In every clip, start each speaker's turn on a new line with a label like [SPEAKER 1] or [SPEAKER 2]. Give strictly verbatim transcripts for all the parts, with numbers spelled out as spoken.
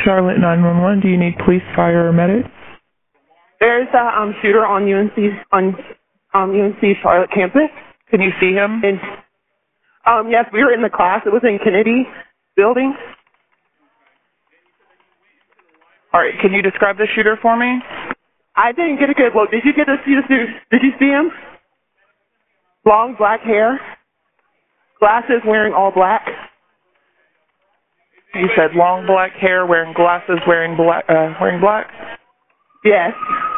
[SPEAKER 1] Charlotte nine one one. Do you need police, fire, or medic?
[SPEAKER 2] There's a um, shooter on U N C on um, U N C Charlotte campus.
[SPEAKER 1] Can you see him?
[SPEAKER 2] And, um, yes, we were in the class. It was in Kennedy building.
[SPEAKER 1] All right. Can you describe the shooter for me?
[SPEAKER 2] I didn't get a good look. Did you get to see the suit? Did you see him? Long black hair, glasses, wearing all black.
[SPEAKER 1] You said long black hair, wearing glasses, wearing black. Uh, wearing black.
[SPEAKER 2] Yes.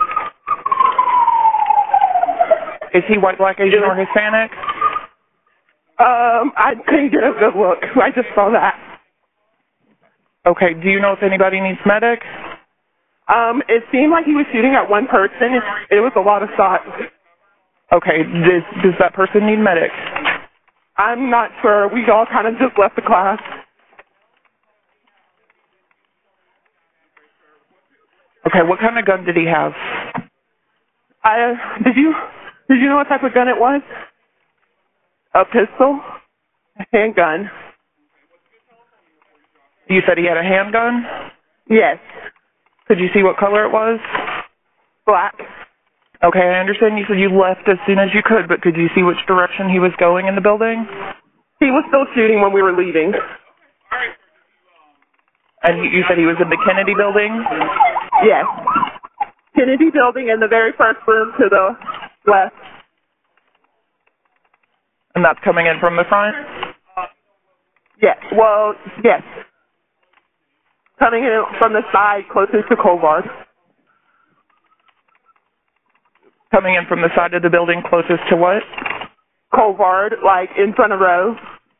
[SPEAKER 1] Is he white, black, Asian, or Hispanic?
[SPEAKER 2] Um, I couldn't get a good look. I just saw that.
[SPEAKER 1] Okay. Do you know if anybody needs medic?
[SPEAKER 2] Um, it seemed like he was shooting at one person. It was a lot of shots.
[SPEAKER 1] Okay. Does does that person need medic?
[SPEAKER 2] I'm not sure. We all kind of just left the class.
[SPEAKER 1] Okay. What kind of gun did he have?
[SPEAKER 2] I did you did you know what type of gun it was? A pistol, a handgun.
[SPEAKER 1] You said he had a handgun?
[SPEAKER 2] Yes.
[SPEAKER 1] Could you see what color it was?
[SPEAKER 2] Black.
[SPEAKER 1] Okay, I understand you said you left as soon as you could, but could you see which direction he was going in the building?
[SPEAKER 2] He was still shooting when we were leaving.
[SPEAKER 1] And you said he was in the Kennedy building?
[SPEAKER 2] Yes. Kennedy building in the very first room to the left.
[SPEAKER 1] And that's coming in from the front?
[SPEAKER 2] Yes. Well, yes. Coming in from the side closest to Colvard.
[SPEAKER 1] Coming in from the side of the building closest to what?
[SPEAKER 2] Colvard, like in front of Row.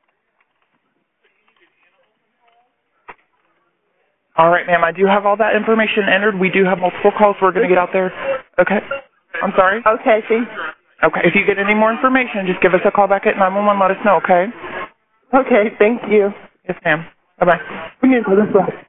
[SPEAKER 1] All right, ma'am. I do have all that information entered. We do have multiple calls. We're going to get out there. Okay. I'm sorry?
[SPEAKER 2] Okay, thanks.
[SPEAKER 1] Okay. If you get any more information, just give us a call back at nine one one. Let us know, okay?
[SPEAKER 2] Okay, thank you.
[SPEAKER 1] Yes, ma'am. Bye-bye.
[SPEAKER 2] We need to go this way.